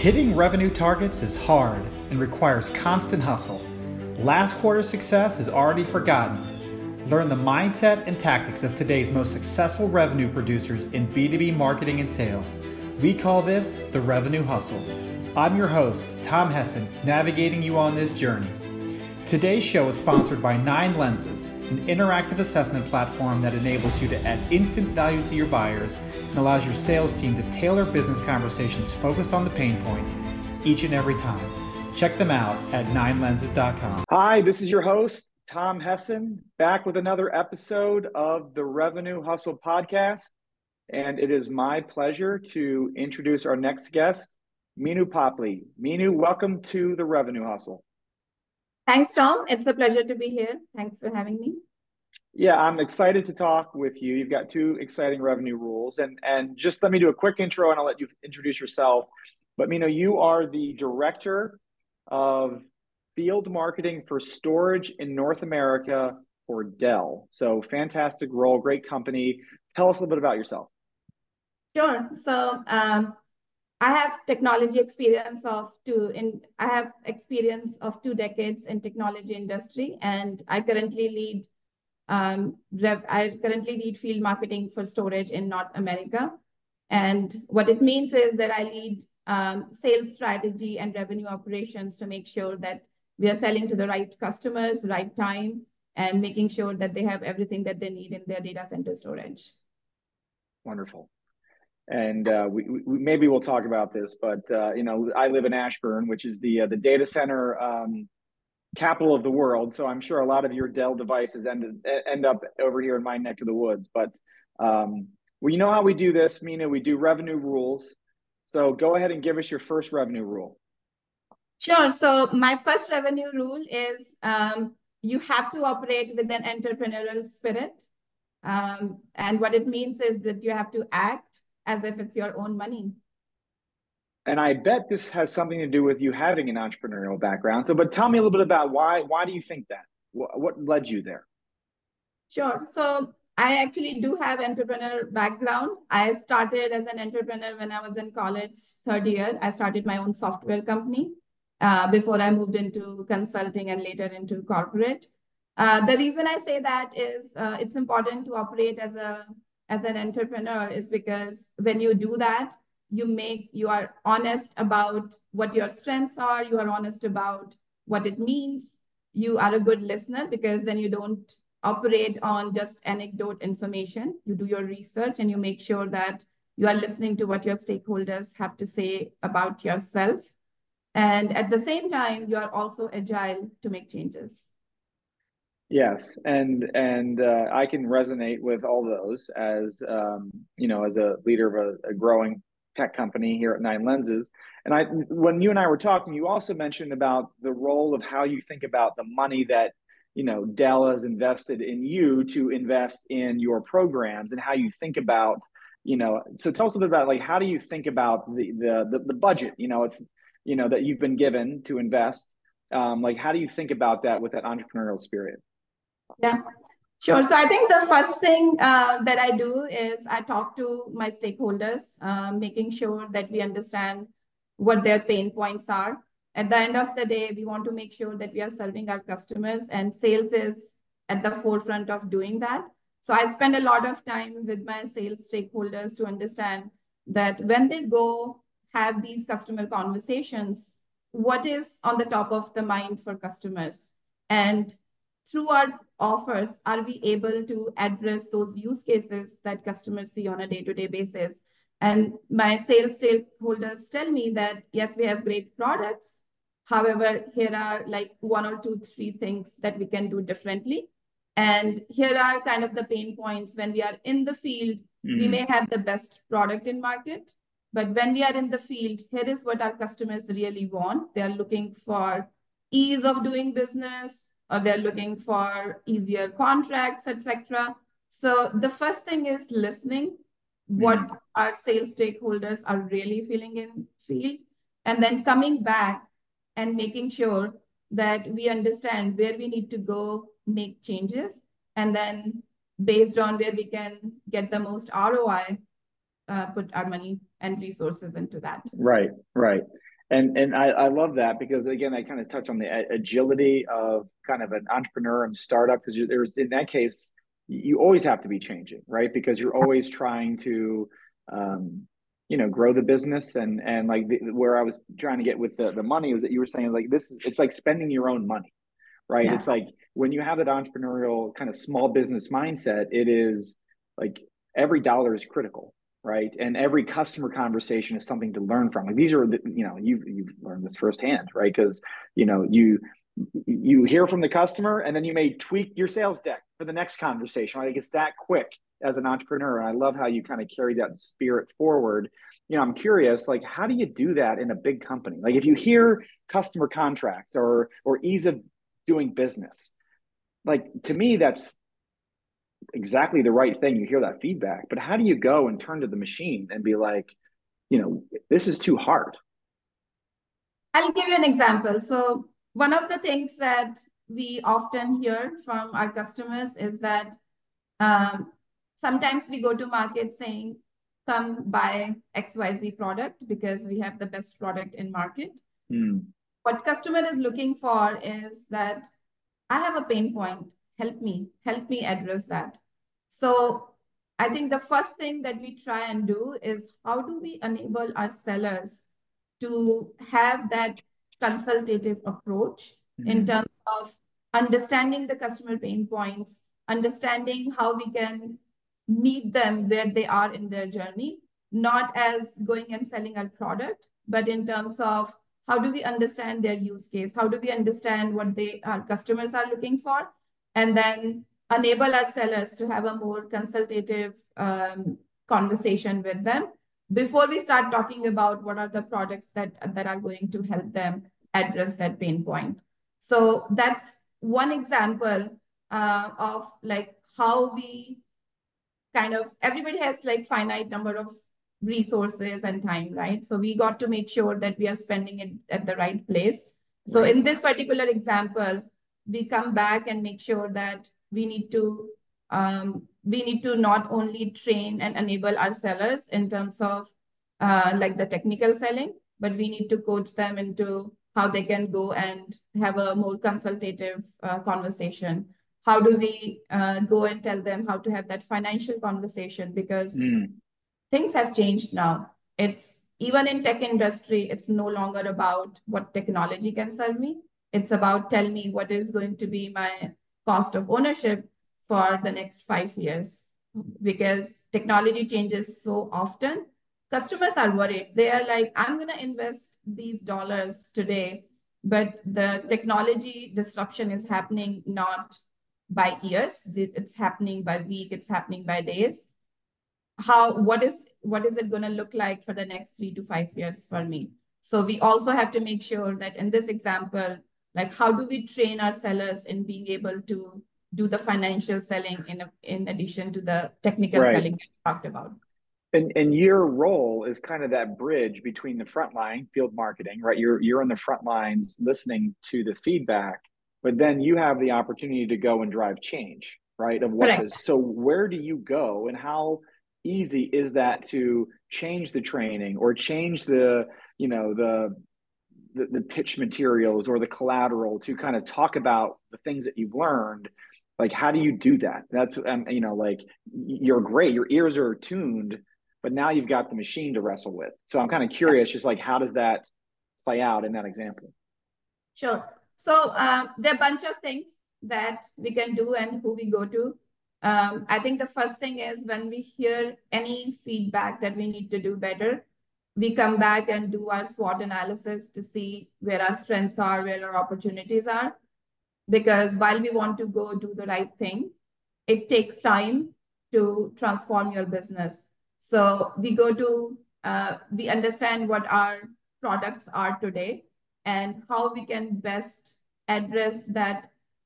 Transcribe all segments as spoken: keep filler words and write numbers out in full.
Hitting revenue targets is hard and requires constant hustle. Last quarter's success is already forgotten. Learn the mindset and tactics of today's most successful revenue producers in B two B marketing and sales. We call this the Revenue Hustle. I'm your host, Tom Hessen, navigating you on this journey. Today's show is sponsored by Nine Lenses, an interactive assessment platform that enables you to add instant value to your buyers and allows your sales team to tailor business conversations focused on the pain points each and every time. Check them out at nine lenses dot com. Hi, this is your host, Tom Hessen, back with another episode of the Revenue Hustle podcast. And it is my pleasure to introduce our next guest, Meenu Papli. Meenu, welcome to the Revenue Hustle. Thanks, Tom. It's a pleasure to be here. Thanks for having me. Yeah, I'm excited to talk with you. You've got two exciting revenue rules. And, and just let me do a quick intro and I'll let you introduce yourself. But Meenu, you are the Director of Field Marketing for Storage in North America for Dell. So fantastic role, great company. Tell us a little bit about yourself. Sure. So um, I have technology experience of two in I have experience of two decades in technology industry, and I currently lead um, rev, I currently lead field marketing for storage in North America. And what it means is that I lead um, sales strategy and revenue operations to make sure that we are selling to the right customers, right time, and making sure that they have everything that they need in their data center storage. Wonderful. And uh, we, we maybe we'll talk about this, but uh, you know, I live in Ashburn, which is the uh, the data center um, capital of the world. So I'm sure a lot of your Dell devices end end up over here in my neck of the woods. But um, well, you know how we do this, Meenu? We do revenue rules. So go ahead and give us your first revenue rule. Sure. So my first revenue rule is um, you have to operate with an entrepreneurial spirit, um, and what it means is that you have to act as if it's your own money. And I bet this has something to do with you having an entrepreneurial background. So, but tell me a little bit about why, why do you think that? What, what led you there? Sure. So I actually do have entrepreneur background. I started as an entrepreneur when I was in college, third year. I started my own software company uh, before I moved into consulting and later into corporate. Uh, the reason I say that is uh, it's important to operate as a as an entrepreneur is because when you do that, you make, you are honest about what your strengths are, you are honest about what it means, you are a good listener because then you don't operate on just anecdote information, you do your research and you make sure that you are listening to what your stakeholders have to say about yourself. And at the same time, you are also agile to make changes. Yes, and and uh, I can resonate with all those as um, you know, as a leader of a, a growing tech company here at Nine Lenses. And I, when you and I were talking, you also mentioned about the role of how you think about the money that you know Dell has invested in you to invest in your programs, and how you think about you know. So tell us a bit about like how do you think about the the the, the budget? You know, it's you know that you've been given to invest. Um, like how do you think about that with that entrepreneurial spirit? Yeah, sure. So I think the first thing uh, that I do is I talk to my stakeholders, uh, making sure that we understand what their pain points are. At the end of the day, we want to make sure that we are serving our customers, and sales is at the forefront of doing that. So I spend a lot of time with my sales stakeholders to understand that when they go have these customer conversations, what is on the top of the mind for customers? And through our offers, are we able to address those use cases that customers see on a day-to-day basis? And my sales stakeholders tell me that, yes, we have great products. However, here are like one or two, three things that we can do differently. And here are kind of the pain points. When we are in the field, mm-hmm. we may have the best product in market. But when we are in the field, here is what our customers really want. They are looking for ease of doing business, or they're looking for easier contracts, et cetera. So the first thing is listening, what mm. our sales stakeholders are really feeling in field, and then coming back and making sure that we understand where we need to go make changes, and then based on where we can get the most R O I, uh, put our money and resources into that. Right, right. And and I, I love that because again, I kind of touch on the agility of kind of an entrepreneur and startup because there's in that case you always have to be changing, right? Because you're always trying to um, you know grow the business and and like the, where I was trying to get with the the money was that you were saying like this it's like spending your own money, right? Yeah. It's like when you have that entrepreneurial kind of small business mindset, it is like every dollar is critical, right? And every customer conversation is something to learn from. Like these are, the, you know, you've you've learned this firsthand, right? Because you know you you hear from the customer, and then you may tweak your sales deck for the next conversation. Right? Like it's that quick as an entrepreneur, and I love how you kind of carry that spirit forward. You know, I'm curious, like, how do you do that in a big company? Like, if you hear customer contracts or or ease of doing business, like to me, that's exactly the right thing. You hear that feedback, but how do you go and turn to the machine and be like, you know, this is too hard? I'll give you an example. So one of the things that we often hear from our customers is that um, sometimes we go to market saying, come buy X Y Z product because we have the best product in market. Mm. What customer is looking for is that I have a pain point. Help me, help me address that. So I think the first thing that we try and do is how do we enable our sellers to have that consultative approach mm-hmm. in terms of understanding the customer pain points, understanding how we can meet them where they are in their journey, not as going and selling a product, but in terms of how do we understand their use case? How do we understand what they our customers are looking for? And then enable our sellers to have a more consultative um, conversation with them before we start talking about what are the products that, that are going to help them address that pain point. So that's one example uh, of like how we kind of, everybody has like finite number of resources and time, right? So we got to make sure that we are spending it at the right place. So right. in this particular example, we come back and make sure that we need to um, we need to not only train and enable our sellers in terms of uh, like the technical selling, but we need to coach them into how they can go and have a more consultative uh, conversation. How do we uh, go and tell them how to have that financial conversation? Because mm. things have changed now. It's even in tech industry, it's no longer about what technology can serve me. It's about tell me what is going to be my cost of ownership for the next five years. Because technology changes so often, customers are worried. They are like, I'm going to invest these dollars today, but the technology disruption is happening not by years, it's happening by week, it's happening by days. How, what is, what is it going to look like for the next three to five years for me? So we also have to make sure that in this example, like how do we train our sellers in being able to do the financial selling in, a, in addition to the technical right. selling that we talked about? And, and your role is kind of that bridge between the front line, field marketing, right? You're, you're on the front lines listening to the feedback, but then you have the opportunity to go and drive change, right? Of what Correct. is, so where do you go and how easy is that to change the training or change the, you know, the, the, the pitch materials or the collateral to kind of talk about the things that you've learned? Like, how do you do that? That's, um, you know, like you're great, your ears are tuned, but now you've got the machine to wrestle with. So I'm kind of curious, just like, how does that play out in that example? Sure. So um, there are a bunch of things that we can do and who we go to. Um, I think the first thing is when we hear any feedback that we need to do better, we come back and do our SWOT analysis to see where our strengths are, where our opportunities are. Because while we want to go do the right thing, it takes time to transform your business. So we go to, uh, we understand what our products are today and how we can best address that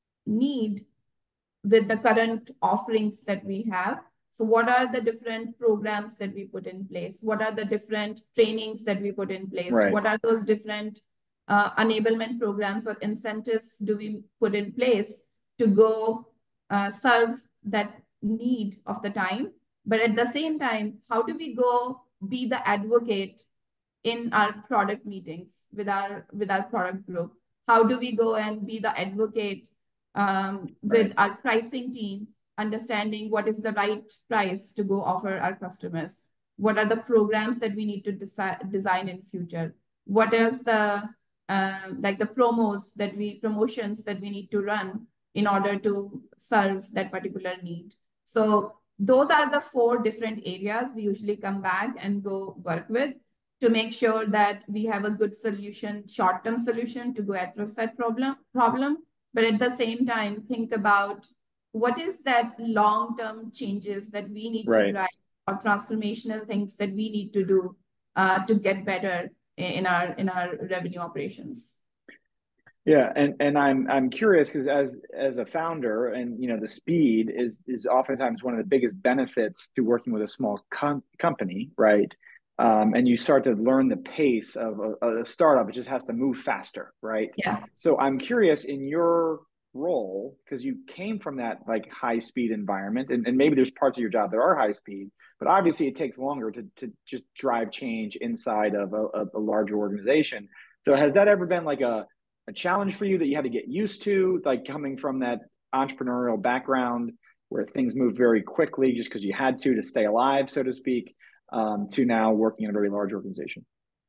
need with the current offerings that we have. So what are the different programs that we put in place? What are the different trainings that we put in place? Right. What are those different uh, enablement programs or incentives do we put in place to go uh, serve that need of the time? But at the same time, how do we go be the advocate in our product meetings with our with our product group. How do we go and be the advocate um, with Right. our pricing team, understanding what is the right price to go offer our customers? What are the programs that we need to desi- design in future? What is the uh, like the promos that we promotions that we need to run in order to serve that particular need? So those are the four different areas we usually come back and go work with to make sure that we have a good solution, short-term solution to go address that problem, problem. But at the same time, think about what is that long-term changes that we need Right. to drive or transformational things that we need to do uh, to get better in our in our revenue operations. Yeah, and and I'm I'm curious because as as a founder, and you know, the speed is is oftentimes one of the biggest benefits to working with a small com company, right? Um, and you start to learn the pace of a, a startup. It just has to move faster, right? Yeah. So I'm curious in your role, because you came from that like high speed environment, and, and maybe there's parts of your job that are high speed, but obviously it takes longer to to just drive change inside of a, a, a larger organization. So has that ever been like a a challenge for you that you had to get used to, like coming from that entrepreneurial background where things moved very quickly just because you had to to stay alive, so to speak, um, to now working in a very large organization?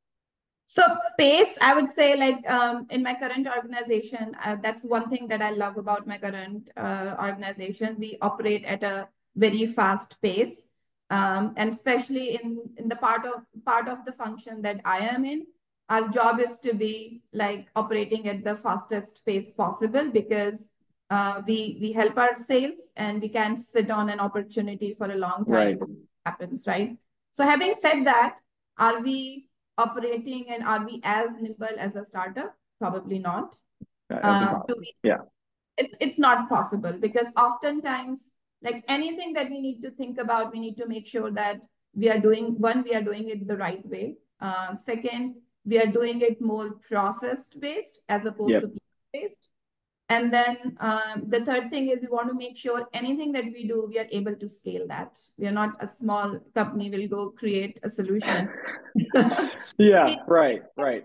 So pace, I would say, like um, in my current organization, uh, that's one thing that I love about my current uh, organization. We operate at a very fast pace, um, and especially in in the part of part of the function that I am in, our job is to be like operating at the fastest pace possible because uh, we we help our sales and we can't sit on an opportunity for a long time. Right. It happens, right? So having said that, are we operating and are we as nimble as a startup? Probably not. That's Uh, do impossible. we, Yeah. it's, it's not possible because oftentimes, like anything that we need to think about, we need to make sure that we are doing, one, we are doing it the right way. Um, second, we are doing it more processed based as opposed Yep. to people based. And then um, the third thing is we want to make sure anything that we do, we are able to scale that. We are not a small company will go create a solution. Yeah, right, right.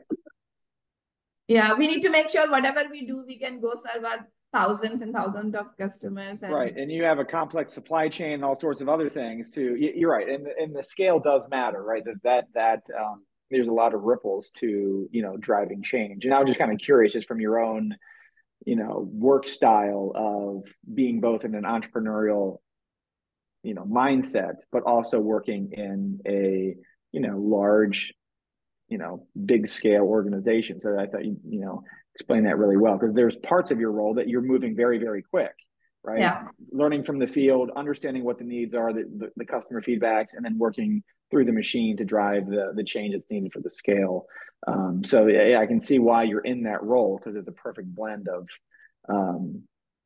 Yeah, we need to make sure whatever we do, we can go serve our thousands and thousands of customers. And Right, and you have a complex supply chain and all sorts of other things too. You're right, and and the scale does matter, right? That that that um, there's a lot of ripples to, you know, driving change. And I was just kind of curious, just from your own, you know, work style of being both in an entrepreneurial, you know, mindset, but also working in a, you know, large, you know, big scale organization. So I thought you, you know, explained that really well because there's parts of your role that you're moving very, very quick, right? yeah. Learning from the field, understanding what the needs are, the, the, the customer feedbacks, and then working through the machine to drive the, the change that's needed for the scale. Um, so yeah, I can see why you're in that role because it's a perfect blend of, um,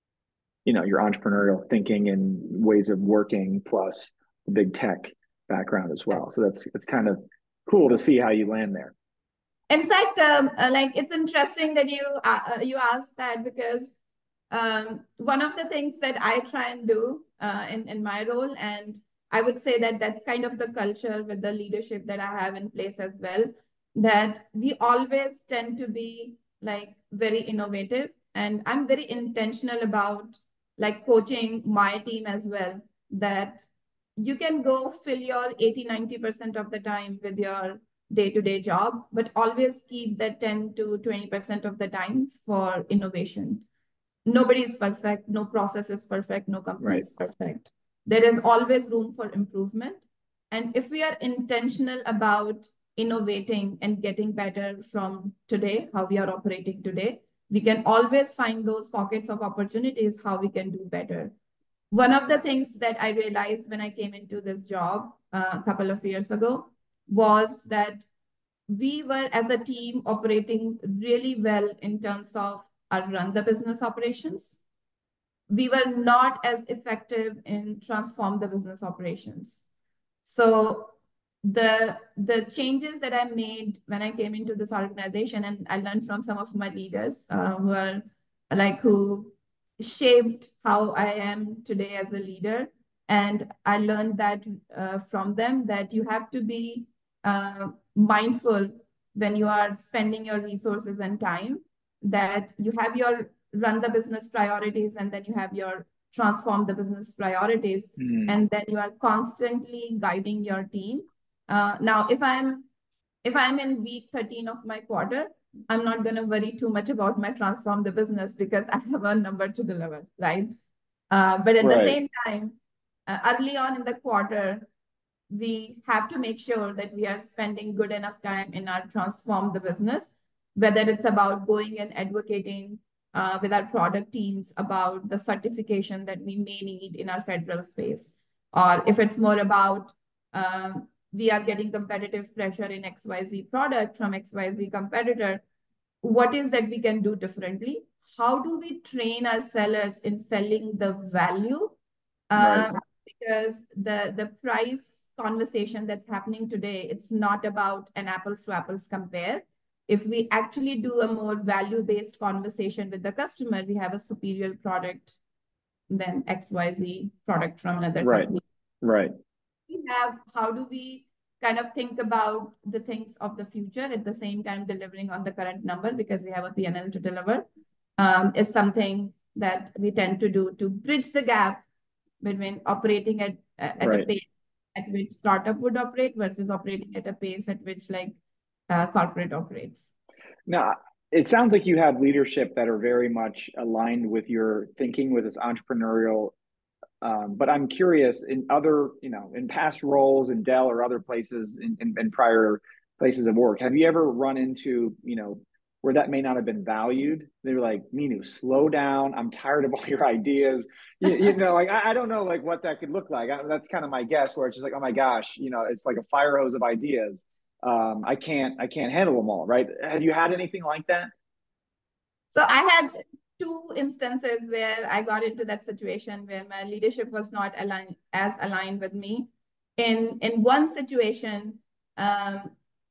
you know, your entrepreneurial thinking and ways of working plus the big tech background as well. So that's it's kind of cool to see how you land there. In fact, um, uh, like it's interesting that you uh, uh, you asked that because um, one of the things that I try and do uh, in in my role, and I would say that that's kind of the culture with the leadership that I have in place as well, that we always tend to be like very innovative, and I'm very intentional about like coaching my team as well, that you can go fill your eighty ninety percent of the time with your day-to-day job, but always keep that ten to twenty percent of the time for innovation. Nobody is perfect, no process is perfect, no company Right. is perfect. There is always room for improvement. And if we are intentional about innovating and getting better from today, how we are operating today, we can always find those pockets of opportunities how we can do better. One of the things that I realized when I came into this job uh, a couple of years ago was that we were as a team operating really well in terms of our run the business operations. We were not as effective in transform the business operations. So the the changes that I made when I came into this organization, and I learned from some of my leaders uh, who are like who shaped how I am today as a leader. And I learned that uh, from them that you have to be uh, mindful when you are spending your resources and time, that you have your run the business priorities, and then you have your transform the business priorities, Mm. and then you are constantly guiding your team. Uh, now, if I'm if I'm in week thirteen of my quarter, I'm not going to worry too much about my transform the business because I have a number to deliver, right? Uh, but at Right. the same time, uh, early on in the quarter, we have to make sure that we are spending good enough time in our transform the business, whether it's about going and advocating uh, with our product teams about the certification that we may need in our federal space, or if it's more about um, we are getting competitive pressure in X Y Z product from X Y Z competitor, what is that we can do differently? How do we train our sellers in selling the value? Right. Uh, because the the price conversation that's happening today, it's not about an apples to apples compare. If we actually do a more value-based conversation with the customer, we have a superior product than X Y Z product from another Right. company. Right. We have, how do we kind of think about the things of the future at the same time delivering on the current number, because we have a P and L to deliver, um, is something that we tend to do to bridge the gap between operating at at Right. a pace at which startup would operate versus operating at a pace at which like uh, corporate operates. Now, it sounds like you have leadership that are very much aligned with your thinking with this entrepreneurial. Um, but I'm curious, in other, you know, in past roles in Dell or other places in, in, in prior places of work, have you ever run into, you know, where that may not have been valued? They were like, Minu, slow down. I'm tired of all your ideas. You, you know, like, I, I don't know, like what that could look like. I, that's kind of my guess, where it's just like, oh my gosh, you know, it's like a fire hose of ideas. Um, I can't, I can't handle them all. Right. Have you had anything like that? So I had two instances where I got into that situation where my leadership was not aligned as aligned with me. In in one situation, um,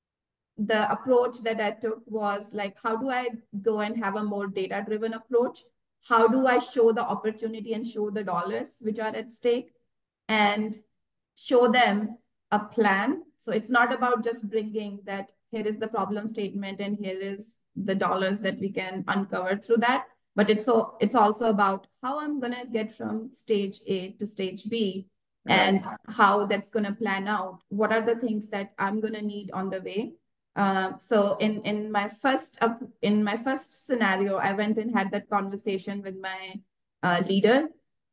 the approach that I took was like, how do I go and have a more data-driven approach? How do I show the opportunity and show the dollars which are at stake, and show them a plan? So it's not about just bringing that, here is the problem statement and here is the dollars that we can uncover through that. But it's, so, it's also about how I'm going to get from stage A to stage B, and Right. how that's going to plan out. What are the things that I'm going to need on the way? Uh, so in in my first up in my first scenario, I went and had that conversation with my uh, leader,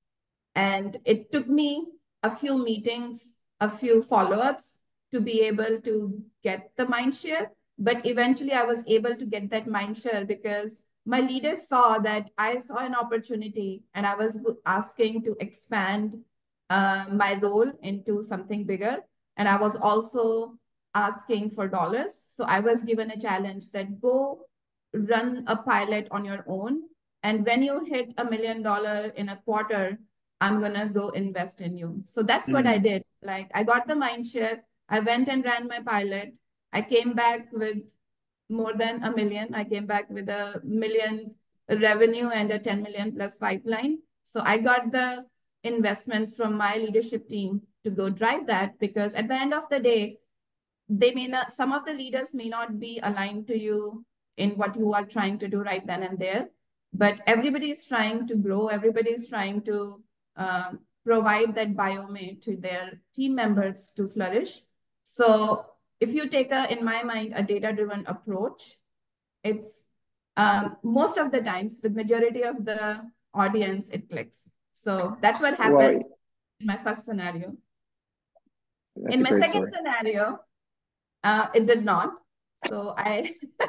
and it took me a few meetings, a few follow-ups to be able to get the mind share. But eventually, I was able to get that mind share because my leader saw that I saw an opportunity, and I was asking to expand uh, my role into something bigger, and I was also asking for dollars. So I was given a challenge that go run a pilot on your own. And when you hit a million dollar in a quarter, I'm going to go invest in you. So that's what I Mm. did. Like I got the mind share. I went and ran my pilot. I came back with more than a million. I came back with a million revenue and a ten million plus pipeline. So I got the investments from my leadership team to go drive that, because at the end of the day, they may not, some of the leaders may not be aligned to you in what you are trying to do right then and there, but everybody is trying to grow. Everybody is trying to um, provide that biome to their team members to flourish. So if you take a, in my mind, a data-driven approach, it's um, most of the times with majority of the audience, it clicks. So that's what happened Well, in my first scenario. that's In a my great second story. scenario, uh, it did not. So I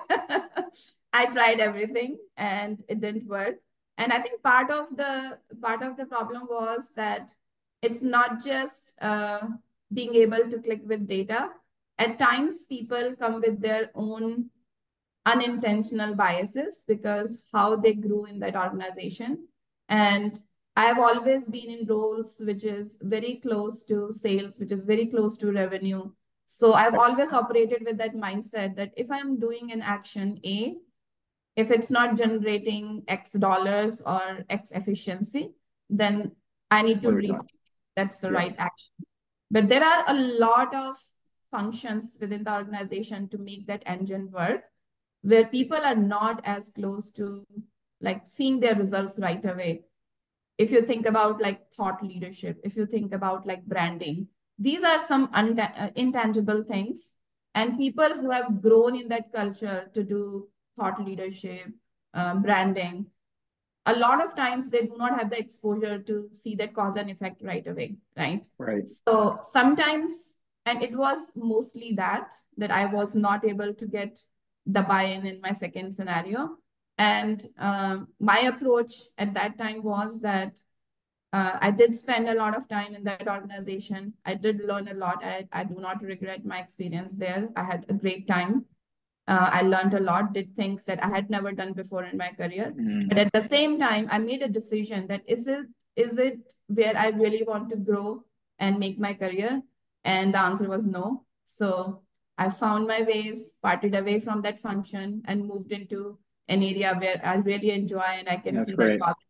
I tried everything and it didn't work. And I think part of the part of the problem was that it's not just uh, being able to click with data. At times, people come with their own unintentional biases because how they grew in that organization. And I've always been in roles which is very close to sales, which is very close to revenue. So I've always operated with that mindset that if I'm doing an action A, if it's not generating X dollars or X efficiency, then I need to What are we read doing? that's the Yeah. right action. But there are a lot of functions within the organization to make that engine work, where people are not as close to like seeing their results right away. If you think about like thought leadership, if you think about like branding, these are some uh, intangible things. And people who have grown in that culture to do thought leadership, uh, branding, a lot of times they do not have the exposure to see that cause and effect right away, right? Right. So sometimes, and it was mostly that, that I was not able to get the buy-in in my second scenario. And um, my approach at that time was that uh, I did spend a lot of time in that organization. I did learn a lot. I, I do not regret my experience there. I had a great time. Uh, I learned a lot, did things that I had never done before in my career. Mm. But at the same time, I made a decision that is it, is it where I really want to grow and make my career? And the answer was no. So I found my ways, parted away from that function and moved into an area where I really enjoy and I can That's see great. that.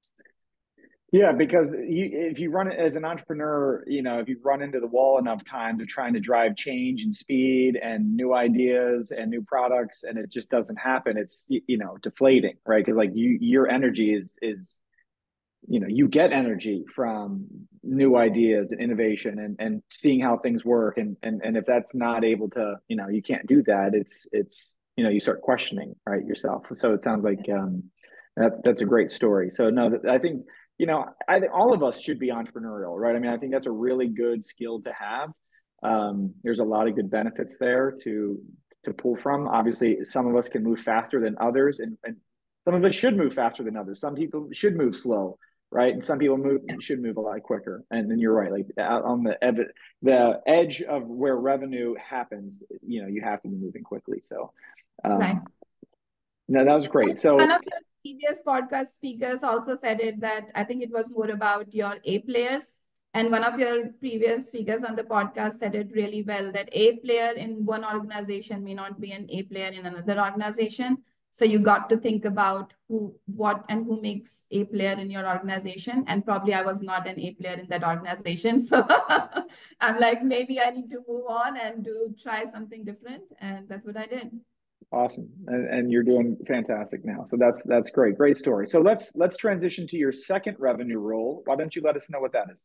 Yeah, because you, if you run it as an entrepreneur, you know, if you run into the wall enough times of trying to drive change and speed and new ideas and new products, and it just doesn't happen, it's, you know, deflating, right? Because like you, your energy is, is, you know, you get energy from new ideas and innovation and, and seeing how things work. And, and, and if that's not able to, you know, you can't do that, it's, it's, you know, you start questioning, right, yourself. So it sounds like um, that's, that's a great story. So no, I think, you know, I think all of us should be entrepreneurial, right? I mean, I think that's a really good skill to have. Um, there's a lot of good benefits there to to pull from. Obviously, some of us can move faster than others, and, and some of us should move faster than others. Some people should move slow, right? And some people move should move a lot quicker. And then you're right, like on the the edge of where revenue happens, you know, you have to be moving quickly. So, um, right. No, that was great. So. Previous podcast speakers also said it that I think it was more about your A players. And one of your previous speakers on the podcast said it really well, that A player in one organization may not be an A player in another organization. So you got to think about who, what, and who makes A player in your organization. And probably I was not an A player in that organization. So I'm like, maybe I need to move on and do try something different. And that's what I did. Awesome. And, and you're doing fantastic now. So that's that's great. Great story. So let's let's transition to your second revenue rule. Why don't you let us know what that is?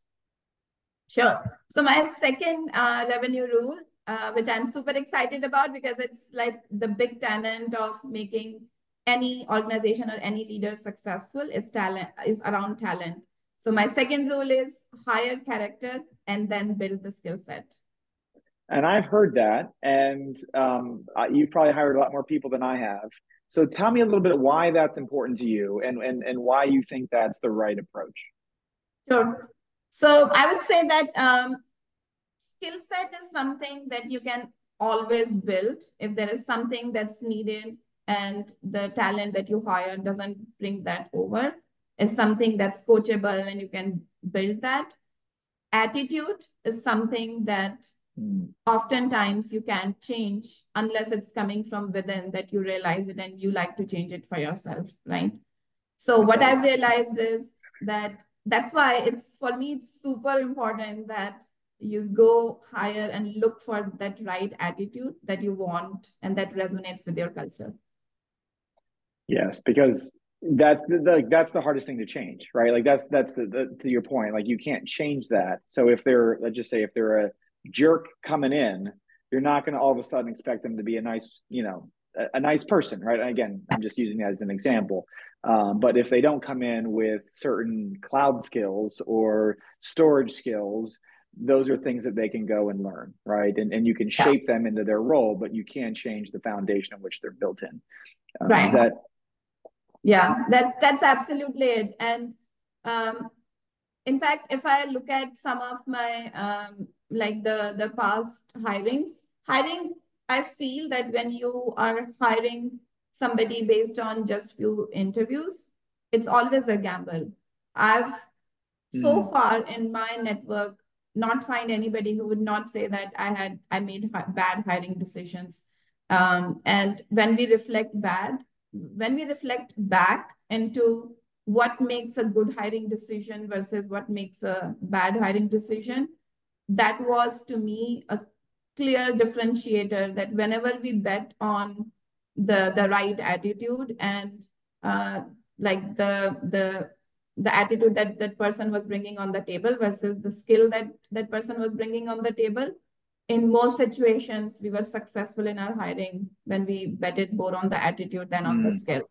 Sure. So my second uh, revenue rule, uh, which I'm super excited about because it's like the big tenet of making any organization or any leader successful is talent, is around talent. So my second rule is hire character and then build the skill set. And I've heard that, and um, you've probably hired a lot more people than I have. So tell me a little bit why that's important to you and, and, and why you think that's the right approach. Sure. So I would say that um, skill set is something that you can always build. If there is something that's needed and the talent that you hire doesn't bring that over, is something that's coachable and you can build that. Attitude is something that mm. oftentimes you can't change unless it's coming from within, that you realize it and you like to change it for yourself, right? So that's what right. I've realized is that that's why it's, for me, it's super important that you go hire and look for that right attitude that you want and that resonates with your culture. Yes, because that's the, the that's the hardest thing to change, right? Like that's that's the, the to your point, like you can't change that. So if they're, let's just say if they're a jerk coming in, you're not going to all of a sudden expect them to be a nice, you know, a, a nice person, right? And again, I'm just using that as an example. Um, but if they don't come in with certain cloud skills or storage skills, those are things that they can go and learn, right? And and you can shape them into their role, but you can't change the foundation on which they're built in. Um, right. Is that? Yeah, that that's absolutely it. And um, in fact, if I look at some of my um, like the the past hirings, hiring, I feel that when you are hiring somebody based on just few interviews, it's always a gamble. I've mm. so far in my network not find anybody who would not say that I had I made bad hiring decisions. Um, and when we reflect bad, when we reflect back into what makes a good hiring decision versus what makes a bad hiring decision, that was to me a clear differentiator that whenever we bet on the the right attitude and uh, like the the the attitude that that person was bringing on the table versus the skill that that person was bringing on the table, in most situations we were successful in our hiring when we betted more on the attitude than on the Mm. skill.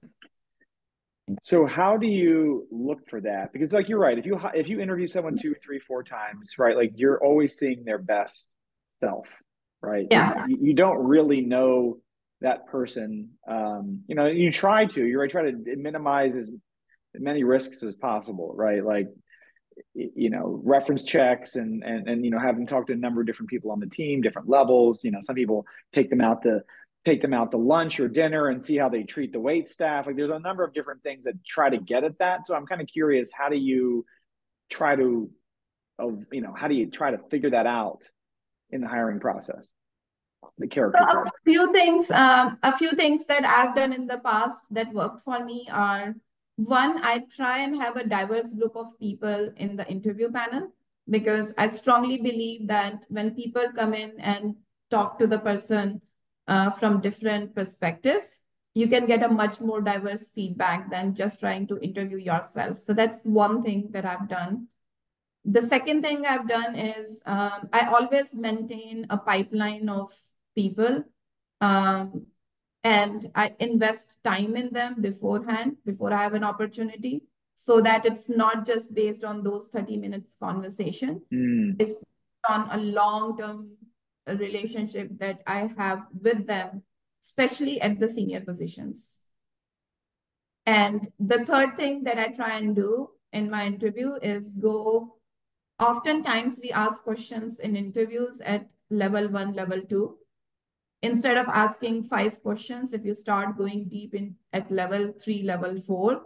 So how do you look for that? Because like you're right, if you hi- if you interview someone two, three, four times, right, like you're always seeing their best self, right? Yeah. You, you don't really know that person. Um, you know, you try to, you're right, try to minimize as many risks as possible, right? Like, y- you know, reference checks and and and you know, have them talk to a number of different people on the team, different levels. You know, some people take them out to take them out to lunch or dinner and see how they treat the wait staff. Like there's a number of different things that try to get at that. So I'm kind of curious, how do you try to, of you know, how do you try to figure that out in the hiring process, the So character a part? few things, um, a few things that I've done in the past that worked for me are, one, I try and have a diverse group of people in the interview panel because I strongly believe that when people come in and talk to the person uh, from different perspectives, you can get a much more diverse feedback than just trying to interview yourself. So that's one thing that I've done. The second thing I've done is um, I always maintain a pipeline of people, um, and I invest time in them beforehand, before I have an opportunity, so that it's not just based on those thirty minutes conversation. Mm. It's on a long-term relationship that I have with them, especially at the senior positions. And the third thing that I try and do in my interview is go, oftentimes we ask questions in interviews at level one, level two. Instead of asking five questions, if you start going deep in at level three, level four,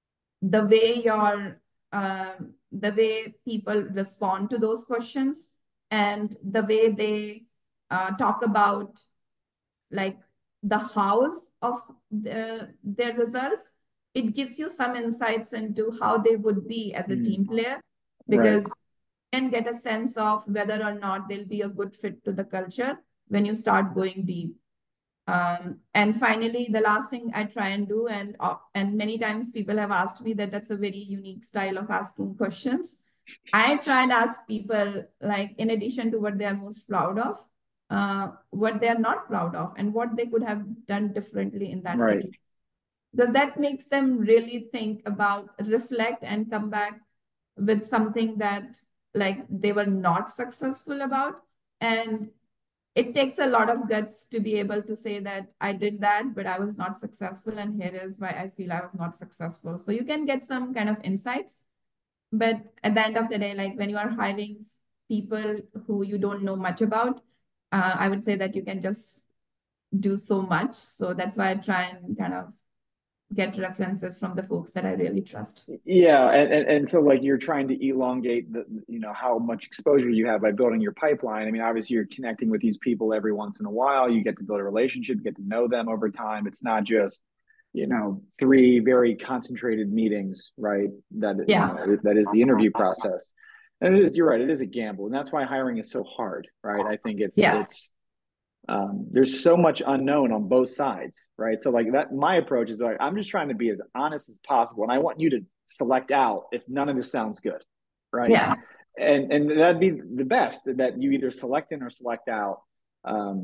the way your um, the way people respond to those questions and the way they uh, talk about like the hows of the, their results, it gives you some insights into how they would be as a Mm. team player, Right. because you can get a sense of whether or not they'll be a good fit to the culture when you start going deep. Um, and finally, the last thing I try and do, and uh, and many times people have asked me that that's a very unique style of asking questions. I try and ask people, like, in addition to what they are most proud of, uh, what they are not proud of, and what they could have done differently in that Right. situation. Because that makes them really think about, reflect, and come back with something that like they were not successful about. And it takes a lot of guts to be able to say that I did that, but I was not successful, and here is why I feel I was not successful. So you can get some kind of insights, but at the end of the day, like when you are hiring people who you don't know much about, uh, I would say that you can just do so much. So that's why I try and kind of get references from the folks that I really trust. Yeah, and, and and so like you're trying to elongate the, you know, how much exposure you have by building your pipeline. I mean, obviously you're connecting with these people every once in a while. You get to build a relationship, you get to know them over time. It's not just, you know, three very concentrated meetings, right? That you Yeah. know, that is the interview process. And it is, you're right, it is a gamble. And that's why hiring is so hard, right? I think it's Yeah. it's um, there's so much unknown on both sides, right? So like that, my approach is like, I'm just trying to be as honest as possible. And I want you to select out if none of this sounds good, right? Yeah. And, and that'd be the best, that you either select in or select out. Um,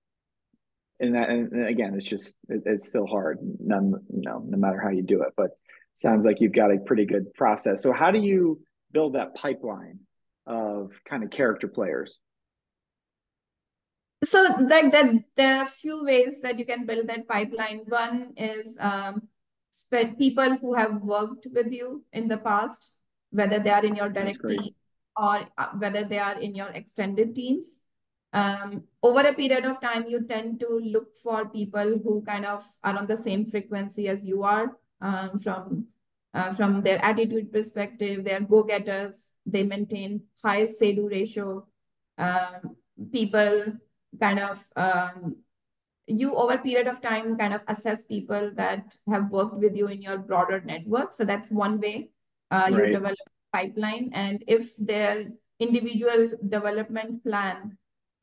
and that, and again, it's just, it, it's still hard, none, you know, no matter how you do it, but sounds like you've got a pretty good process. So how do you build that pipeline of kind of character players? So like that, there are a few ways that you can build that pipeline. One is um, people who have worked with you in the past, whether they are in your That's direct great. team or uh, whether they are in your extended teams. Um, over a period of time, you tend to look for people who kind of are on the same frequency as you are, um, from uh, from their attitude perspective. They're go-getters. They maintain high say-do ratio. Um, people kind of um, you over a period of time kind of assess people that have worked with you in your broader network. So that's one way uh, you Right. develop a pipeline. And if their individual development plan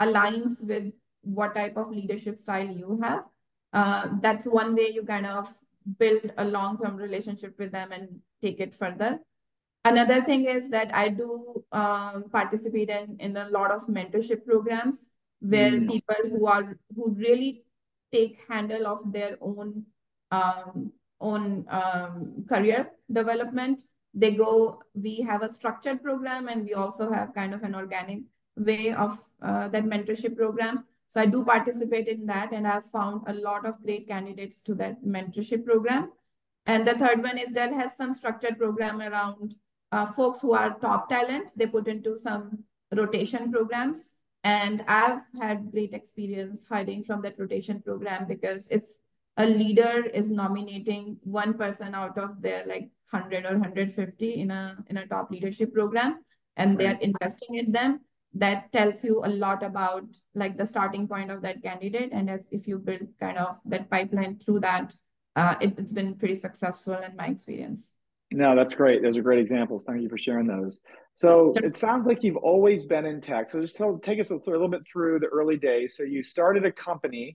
aligns with what type of leadership style you have. Uh, that's one way you kind of build a long-term relationship with them and take it further. Another thing is that I do um, participate in, in a lot of mentorship programs where mm. people who are who really take handle of their own um, own um, career development. They go, we have a structured program, and we also have kind of an organic way of uh, that mentorship program. So I do participate in that, and I've found a lot of great candidates to that mentorship program. And the third one is that has some structured program around uh, folks who are top talent. They put into some rotation programs. And I've had great experience hiring from that rotation program, because if a leader is nominating one person out of their like one hundred or one hundred fifty in a, in a top leadership program, and they're right. investing in them, that tells you a lot about like the starting point of that candidate. And if, if you build kind of that pipeline through that, uh, it, it's been pretty successful in my experience. No, that's great. Those are great examples. Thank you for sharing those. So it sounds like you've always been in tech. So just tell, take us a, a little bit through the early days. So you started a company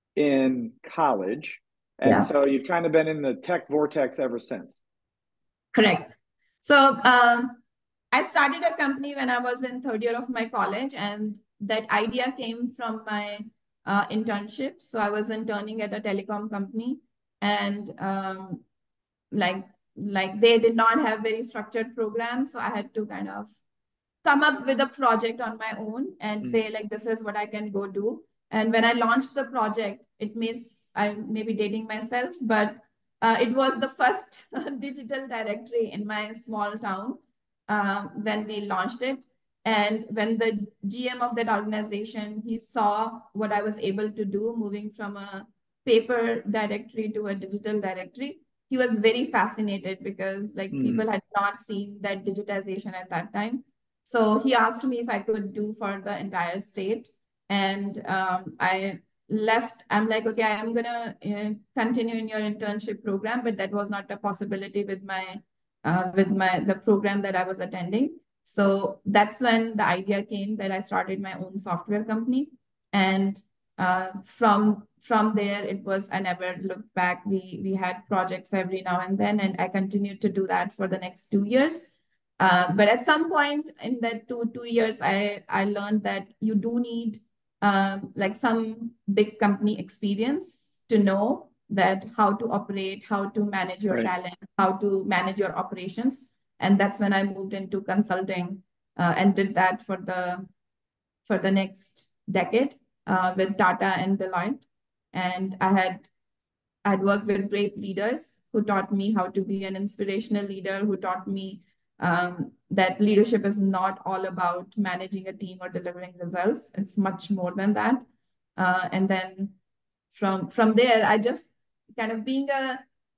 in college, and yeah. so you've kind of been in the tech vortex ever since. Correct. So um, I started a company when I was in third year of my college, and that idea came from my uh, internship. So I was interning at a telecom company, and um, like like they did not have very structured programs. So I had to kind of come up with a project on my own and mm. say like, this is what I can go do. And when I launched the project, it means I may be dating myself, but uh, it was the first digital directory in my small town uh, when we launched it. And when the G M of that organization, he saw what I was able to do moving from a paper directory to a digital directory, he was very fascinated, because like mm. people had not seen that digitization at that time. So he asked me if I could do for the entire state. And um, I left, I'm like, okay, I'm gonna uh, continue in your internship program, but that was not a possibility with my, uh, with my, the program that I was attending. So that's when the idea came that I started my own software company. And uh, from, from there, it was, I never looked back. We, we had projects every now and then, and I continued to do that for the next two years. Uh, but at some point in that two, two years, I, I learned that you do need Um, like some big company experience to know that how to operate, how to manage your right. talent, how to manage your operations. And that's when I moved into consulting uh, and did that for the for the next decade uh, with Tata and Deloitte. And I had I'd worked with great leaders who taught me how to be an inspirational leader, who taught me um, that leadership is not all about managing a team or delivering results. It's much more than that. Uh, and then from, from there, I just kind of being a,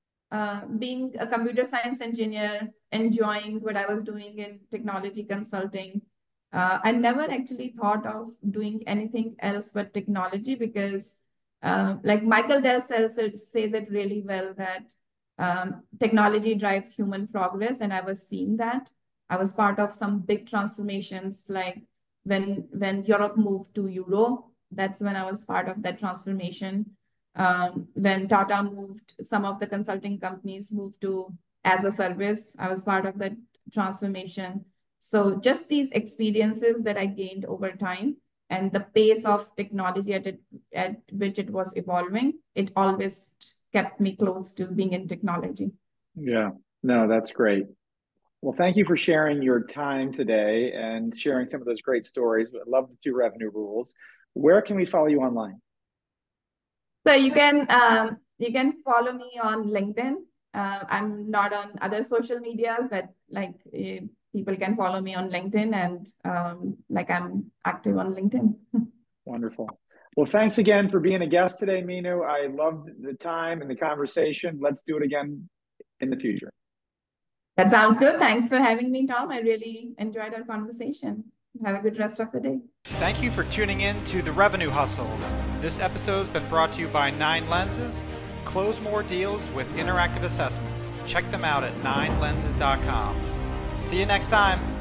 uh, being a computer science engineer, enjoying what I was doing in technology consulting. Uh, I never actually thought of doing anything else but technology, because uh, like Michael Dell says it, says it really well, that um, technology drives human progress. And I was seeing that. I was part of some big transformations, like when, when Europe moved to Euro, that's when I was part of that transformation. Um, when Tata moved, some of the consulting companies moved to as a service, I was part of that transformation. So just these experiences that I gained over time and the pace of technology at, it, at which it was evolving, it always kept me close to being in technology. Yeah, no, that's great. Well, thank you for sharing your time today and sharing some of those great stories. I love the two revenue rules. Where can we follow you online? So you can um, you can follow me on LinkedIn. Uh, I'm not on other social media, but like uh, people can follow me on LinkedIn, and um, like I'm active on LinkedIn. Wonderful. Well, thanks again for being a guest today, Meenu. I loved the time and the conversation. Let's do it again in the future. That sounds good. Thanks for having me, Tom. I really enjoyed our conversation. Have a good rest of the day. Thank you for tuning in to The Revenue Hustle. This episode has been brought to you by Nine Lenses. Close more deals with interactive assessments. Check them out at nine lenses dot com. See you next time.